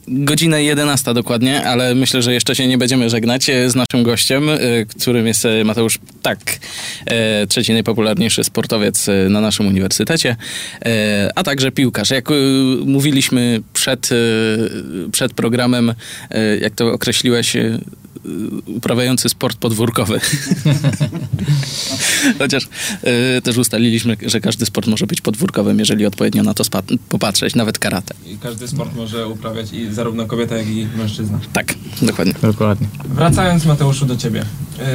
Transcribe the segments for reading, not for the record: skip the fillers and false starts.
Godzina 11 dokładnie, ale myślę, że jeszcze się nie będziemy żegnać z naszym gościem, którym jest Mateusz Ptak, trzeci najpopularniejszy sportowiec na naszym uniwersytecie, a także piłkarz. Jak mówiliśmy przed programem, jak to określiłeś, uprawiający sport podwórkowy. Chociaż też ustaliliśmy, że każdy sport może być podwórkowym, jeżeli odpowiednio na to popatrzeć, nawet karate. I każdy sport może uprawiać i zarówno kobieta, jak i mężczyzna. Tak, dokładnie. Dokładnie. Wracając, Mateuszu, do ciebie.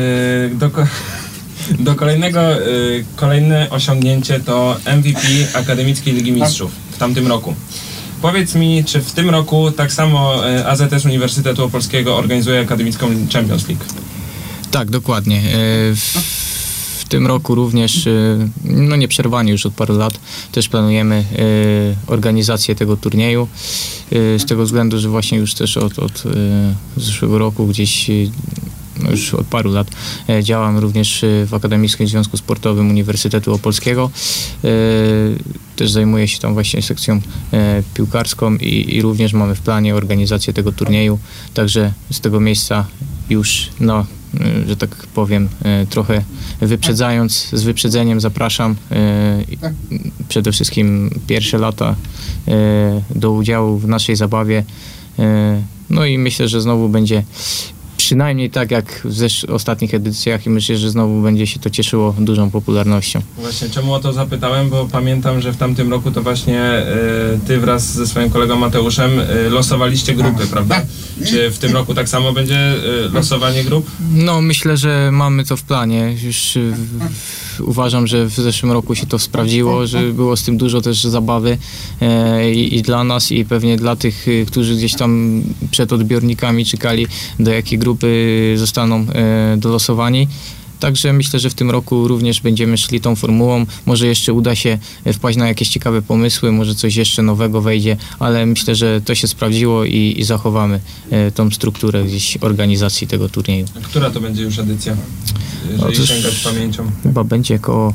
Kolejne osiągnięcie to MVP Akademickiej Ligi Mistrzów w tamtym roku. Powiedz mi, czy w tym roku tak samo AZS Uniwersytetu Opolskiego organizuje Akademicką Champions League? Tak, dokładnie. W tym roku również, no nieprzerwanie już od paru lat, też planujemy organizację tego turnieju. Z tego względu, że właśnie już też od zeszłego roku gdzieś, no już od paru lat działam również w Akademickim Związku Sportowym Uniwersytetu Opolskiego. Też zajmuję się tam właśnie sekcją piłkarską i również mamy w planie organizację tego turnieju. Także z tego miejsca już, no, że tak powiem, trochę wyprzedzając, z wyprzedzeniem zapraszam przede wszystkim pierwsze lata do udziału w naszej zabawie. No i myślę, że znowu będzie przynajmniej tak jak w ostatnich edycjach i myślę, że znowu będzie się to cieszyło dużą popularnością. Właśnie, czemu o to zapytałem, bo pamiętam, że w tamtym roku to właśnie ty wraz ze swoim kolegą Mateuszem losowaliście grupy, prawda? Czy w tym roku tak samo będzie losowanie grup? No myślę, że mamy to w planie. Już uważam, że w zeszłym roku się to sprawdziło, że było z tym dużo też zabawy i dla nas i pewnie dla tych, którzy gdzieś tam przed odbiornikami czekali, do jakiej grupy zostaną dolosowani. Także myślę, że w tym roku również będziemy szli tą formułą. Może jeszcze uda się wpaść na jakieś ciekawe pomysły, może coś jeszcze nowego wejdzie, ale myślę, że to się sprawdziło i zachowamy tą strukturę gdzieś organizacji tego turnieju. A która to będzie już edycja, jeżeli sięgać pamięcią? Chyba będzie koło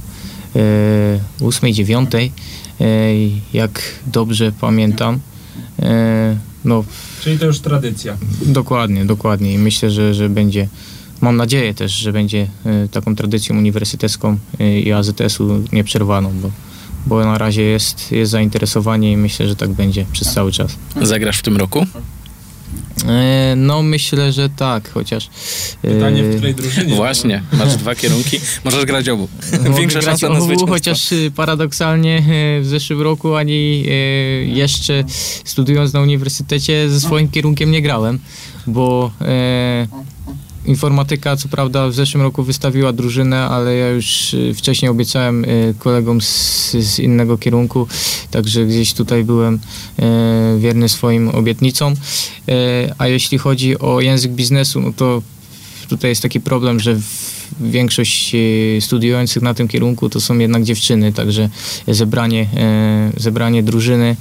8-9, jak dobrze pamiętam. No, czyli to już tradycja. Dokładnie. I myślę, że będzie, mam nadzieję też, że będzie taką tradycją uniwersytecką i AZS-u nieprzerwaną, bo na razie jest zainteresowanie i myślę, że tak będzie przez cały czas. Zagrasz w tym roku? No myślę, że tak, chociaż... Pytanie, w której drużynie? Właśnie, masz dwa kierunki, możesz grać obu. Większa szansa na obu, zwycięstwo. chociaż paradoksalnie w zeszłym roku ani jeszcze studiując na uniwersytecie ze swoim kierunkiem nie grałem, bo informatyka co prawda w zeszłym roku wystawiła drużynę, ale ja już wcześniej obiecałem kolegom z innego kierunku, także gdzieś tutaj byłem wierny swoim obietnicom. A jeśli chodzi o język biznesu, no to tutaj jest taki problem, że większość studiujących na tym kierunku to są jednak dziewczyny, także zebranie drużyny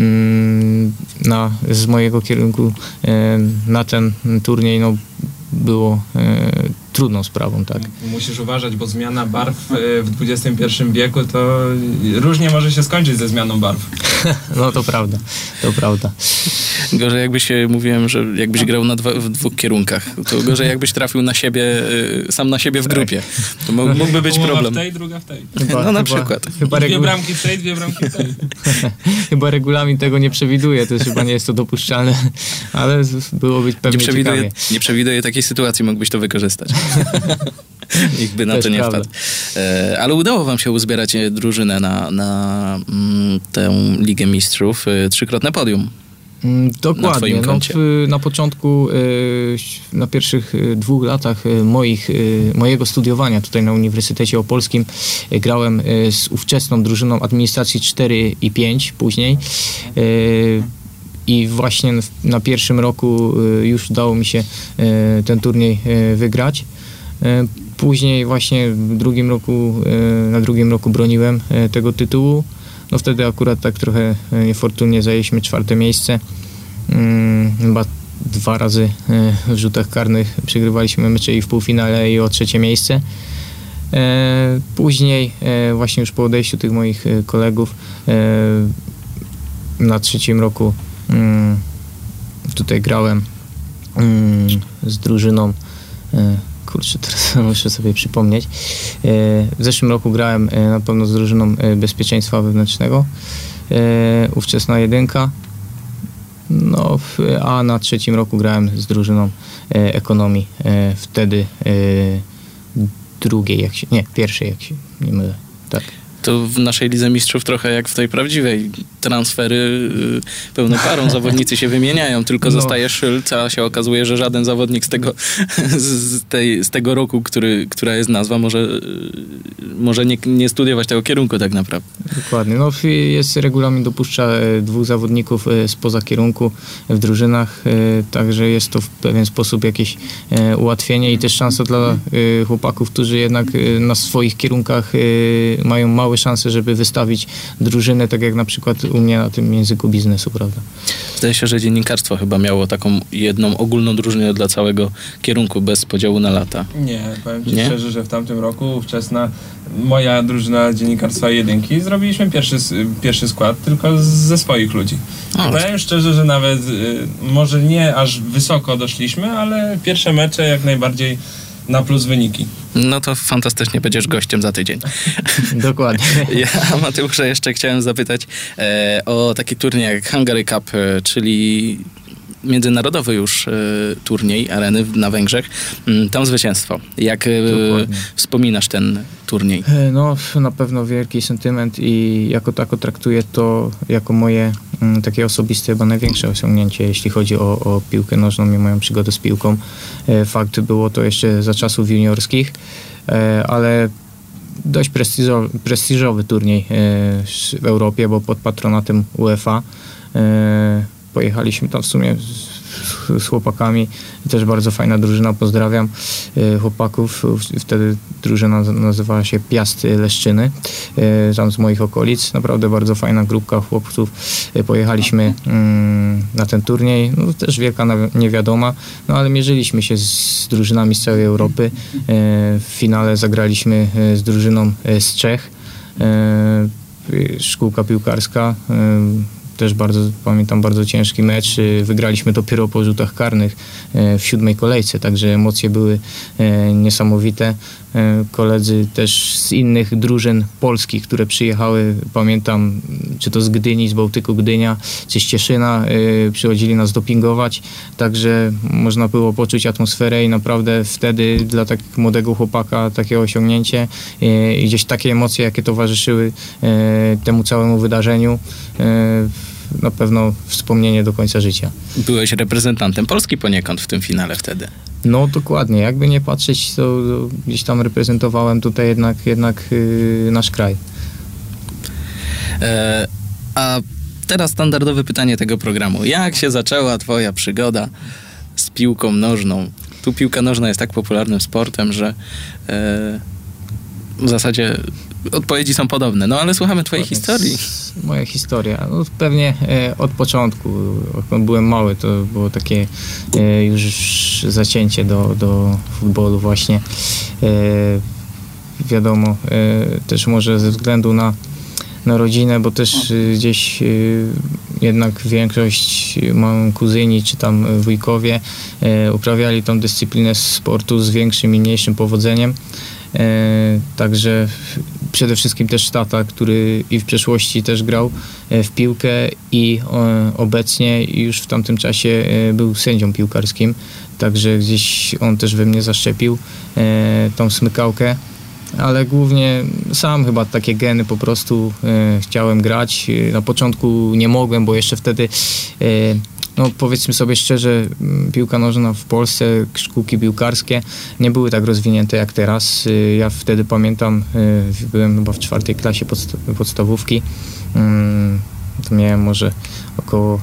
z mojego kierunku na ten turniej no, było trudną sprawą, tak. Musisz uważać, bo zmiana barw w XXI wieku to różnie może się skończyć ze zmianą barw. No to prawda. Gorzej mówiłem, że jakbyś grał w dwóch kierunkach, to gorzej jakbyś trafił na siebie, sam na siebie w grupie. To mógłby być problem. W tej, druga w tej. No na przykład. Dwie bramki w tej, dwie bramki w tej. Chyba regulamin tego nie przewiduje, to chyba nie jest to dopuszczalne, ale byłoby pewnie ciekawie. Nie przewiduje takiej sytuacji, mógłbyś to wykorzystać. Nikt by na to nie wpadł. Ale udało wam się uzbierać drużynę na tę Ligę Mistrzów. 3-krotne podium. Dokładnie. Na początku, na pierwszych 2 latach mojego studiowania tutaj na Uniwersytecie Opolskim grałem z ówczesną drużyną administracji 4 i 5 później. I właśnie na pierwszym roku już udało mi się ten turniej wygrać. Później właśnie na drugim roku broniłem tego tytułu. No wtedy akurat tak trochę niefortunnie zajęliśmy 4. miejsce. Chyba 2 razy w rzutach karnych przegrywaliśmy mecze i w półfinale i o 3. miejsce. Później właśnie już po odejściu tych moich kolegów na 3. roku tutaj grałem z drużyną, kurczę, teraz muszę sobie przypomnieć. W zeszłym roku grałem na pewno z drużyną bezpieczeństwa wewnętrznego, ówczesna 1. No, a na 3. roku grałem z drużyną ekonomii, wtedy pierwszej, jak się nie mylę, tak. To w naszej Lidze Mistrzów trochę jak w tej prawdziwej. Transfery pełną parą, zawodnicy się wymieniają, tylko zostaje szyld, a się okazuje, że żaden zawodnik z tego roku, która jest nazwa, może nie studiować tego kierunku tak naprawdę. Dokładnie. No, jest regulamin, dopuszcza 2 zawodników spoza kierunku w drużynach, także jest to w pewien sposób jakieś ułatwienie i też szansa dla chłopaków, którzy jednak na swoich kierunkach mają małe szanse, żeby wystawić drużynę, tak jak na przykład u mnie na tym języku biznesu, prawda? Zdaje się, że dziennikarstwo chyba miało taką jedną ogólną drużynę dla całego kierunku, bez podziału na lata. Nie, powiem Ci szczerze, że w tamtym roku ówczesna moja drużyna dziennikarstwa 1 zrobiliśmy pierwszy skład tylko ze swoich ludzi. Powiem szczerze, że nawet może nie aż wysoko doszliśmy, ale pierwsze mecze jak najbardziej na plus wyniki. No to fantastycznie, będziesz gościem za tydzień. Dokładnie. Ja, Mateusza, jeszcze chciałem zapytać o taki turniej jak Hungary Cup, czyli międzynarodowy już turniej areny na Węgrzech. Tam zwycięstwo. Jak wspominasz ten turniej? No, na pewno wielki sentyment i jako tako traktuję to jako moje takie osobiste, chyba największe osiągnięcie, jeśli chodzi o piłkę nożną i moją przygodę z piłką. Fakt, było to jeszcze za czasów juniorskich, ale dość prestiżowy turniej w Europie, bo pod patronatem UEFA. Pojechaliśmy tam w sumie z chłopakami. Też bardzo fajna drużyna, pozdrawiam chłopaków. Wtedy drużyna nazywała się Piast Leszczyny, tam z moich okolic. Naprawdę bardzo fajna grupka chłopców. Pojechaliśmy na ten turniej. No, też wielka niewiadoma, no ale mierzyliśmy się z drużynami z całej Europy. W finale zagraliśmy z drużyną z Czech. Szkółka piłkarska. Też pamiętam bardzo ciężki mecz. Wygraliśmy dopiero po rzutach karnych w 7. kolejce, także emocje były niesamowite. Koledzy też z innych drużyn polskich, które przyjechały, pamiętam, czy to z Gdyni, z Bałtyku Gdynia, czy z Cieszyna, przychodzili nas dopingować, także można było poczuć atmosferę i naprawdę wtedy dla tak młodego chłopaka takie osiągnięcie i gdzieś takie emocje, jakie towarzyszyły temu całemu wydarzeniu, na pewno wspomnienie do końca życia. Byłeś reprezentantem Polski poniekąd w tym finale wtedy. No dokładnie, jakby nie patrzeć, to gdzieś tam reprezentowałem tutaj jednak nasz kraj. A teraz standardowe pytanie tego programu. Jak się zaczęła twoja przygoda z piłką nożną? Tu piłka nożna jest tak popularnym sportem, że w zasadzie odpowiedzi są podobne, no ale słuchamy twojej historii. Moja historia, no pewnie od początku, jak byłem mały, to było takie już zacięcie do futbolu właśnie. Wiadomo, też może ze względu na rodzinę, bo też gdzieś jednak większość mam kuzyni czy tam wujkowie uprawiali tą dyscyplinę sportu z większym i mniejszym powodzeniem. Także przede wszystkim też tata, który i w przeszłości też grał w piłkę i obecnie już w tamtym czasie był sędzią piłkarskim, także gdzieś on też we mnie zaszczepił tą smykałkę, ale głównie sam chyba takie geny po prostu chciałem grać. Na początku nie mogłem, bo jeszcze wtedy no powiedzmy sobie szczerze, piłka nożna w Polsce, szkółki piłkarskie nie były tak rozwinięte jak teraz. Ja wtedy pamiętam, byłem chyba w 4. klasie podstawówki, to miałem może około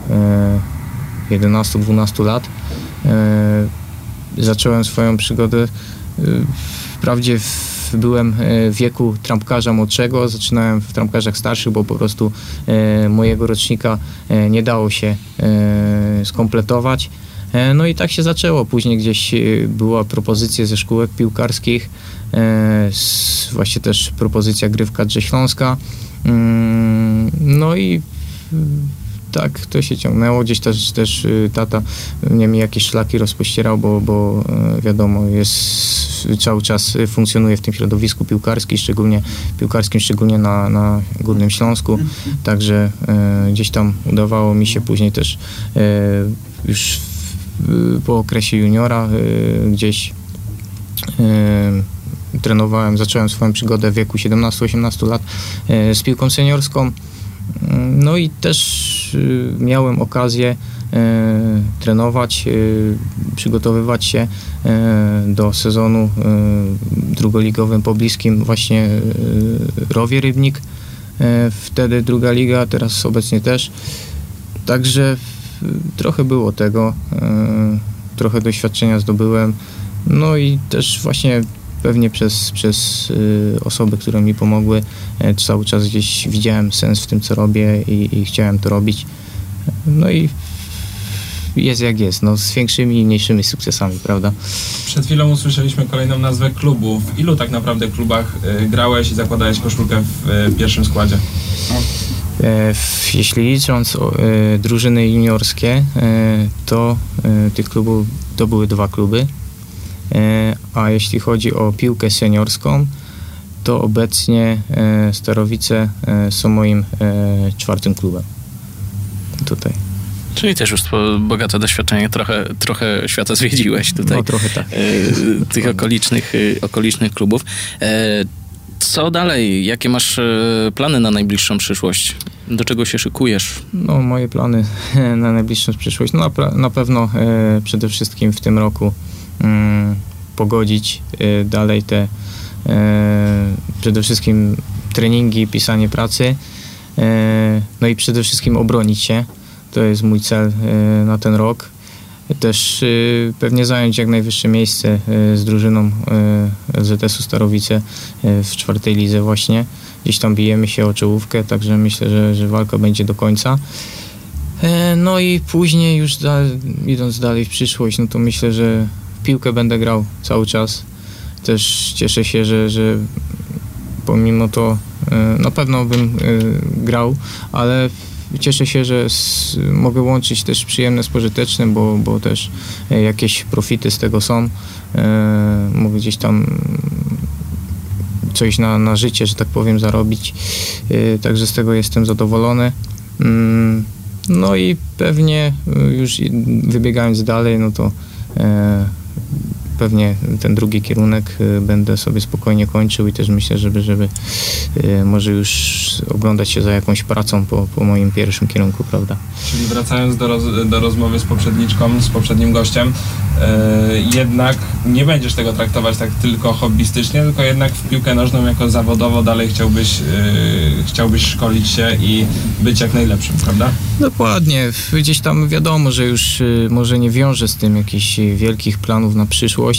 11-12 lat. Zacząłem swoją przygodę, wprawdzie byłem w wieku trampkarza młodszego, zaczynałem w trampkarzach starszych, bo po prostu mojego rocznika nie dało się skompletować. No i tak się zaczęło. Później gdzieś była propozycja ze szkółek piłkarskich, właśnie też propozycja gry w kadrze Śląska. No i Tak, to się ciągnęło. Gdzieś też tata mnie mi jakieś szlaki rozpościerał, bo wiadomo, cały czas funkcjonuje w tym środowisku piłkarskim, szczególnie na Górnym Śląsku. Także gdzieś tam udawało mi się później też już po okresie juniora gdzieś trenowałem, zacząłem swoją przygodę w wieku 17-18 lat z piłką seniorską. No i też miałem okazję trenować, przygotowywać się do sezonu drugoligowym pobliskim właśnie Rowie Rybnik. Wtedy druga liga, teraz obecnie też. Także trochę było tego, trochę doświadczenia zdobyłem. No i też właśnie pewnie przez osoby, które mi pomogły, cały czas gdzieś widziałem sens w tym, co robię i chciałem to robić. No i jest jak jest, no, z większymi i mniejszymi sukcesami, prawda? Przed chwilą usłyszeliśmy kolejną nazwę klubu. W ilu tak naprawdę klubach grałeś i zakładałeś koszulkę w pierwszym składzie? Jeśli licząc drużyny juniorskie, to tych klubów to były 2 kluby. A jeśli chodzi o piłkę seniorską, to obecnie Starowice są moim 4. klubem tutaj. Czyli też już bogate doświadczenie, trochę świata zwiedziłeś tutaj. No trochę tak. Tych okolicznych klubów. Co dalej? Jakie masz plany na najbliższą przyszłość? Do czego się szykujesz? No, moje plany na najbliższą przyszłość. No, na pewno przede wszystkim w tym roku pogodzić dalej te przede wszystkim treningi, pisanie pracy, no i przede wszystkim obronić się. To jest mój cel na ten rok. Też pewnie zająć jak najwyższe miejsce z drużyną LZS-u Starowice w 4. lidze właśnie. Gdzieś tam bijemy się o czołówkę, także myślę, że walka będzie do końca. No i później już idąc dalej w przyszłość, no to myślę, że w piłkę będę grał cały czas. Też cieszę się, że pomimo to na pewno bym grał, ale cieszę się, że mogę łączyć też przyjemne z pożytecznym, bo też jakieś profity z tego są. Mogę gdzieś tam coś na życie, że tak powiem, zarobić. Także z tego jestem zadowolony. No i pewnie już wybiegając dalej, no to pewnie ten drugi kierunek będę sobie spokojnie kończył i też myślę, żeby może już oglądać się za jakąś pracą po moim pierwszym kierunku, prawda? Czyli wracając do rozmowy z poprzedniczką, z poprzednim gościem, jednak nie będziesz tego traktować tak tylko hobbystycznie, tylko jednak w piłkę nożną jako zawodowo dalej chciałbyś szkolić się i być jak najlepszym, prawda? Dokładnie. Gdzieś tam wiadomo, że już może nie wiążę z tym jakichś wielkich planów na przyszłość,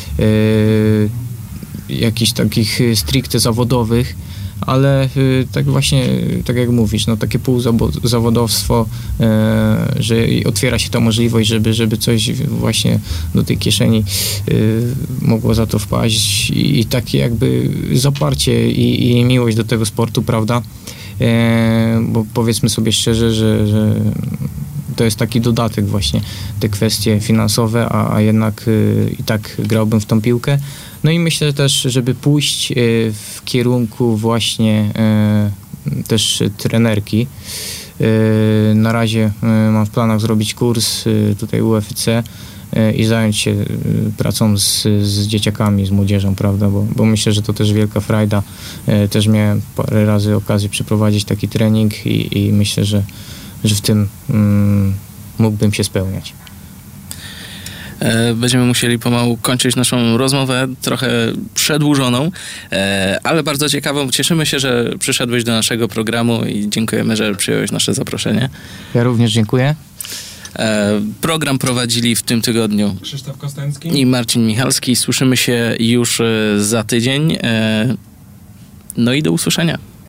jakichś takich stricte zawodowych, ale tak właśnie, tak jak mówisz, no takie półzawodowstwo, że otwiera się ta możliwość, żeby coś właśnie do tej kieszeni mogło za to wpaść i takie jakby zaparcie i miłość do tego sportu, prawda? Bo powiedzmy sobie szczerze, że to jest taki dodatek właśnie, te kwestie finansowe, a jednak i tak grałbym w tą piłkę. No i myślę też, żeby pójść w kierunku właśnie też trenerki. Na razie mam w planach zrobić kurs tutaj UFC i zająć się pracą z dzieciakami, z młodzieżą, prawda, bo myślę, że to też wielka frajda. Też miałem parę razy okazję przeprowadzić taki trening i myślę, że w tym mógłbym się spełniać. Będziemy musieli pomału kończyć naszą rozmowę, trochę przedłużoną, ale bardzo ciekawą. Cieszymy się, że przyszedłeś do naszego programu i dziękujemy, że przyjąłeś nasze zaproszenie. Ja również dziękuję. Program prowadzili w tym tygodniu Krzysztof Kostęcki i Marcin Michalski. Słyszymy się już za tydzień. No i do usłyszenia.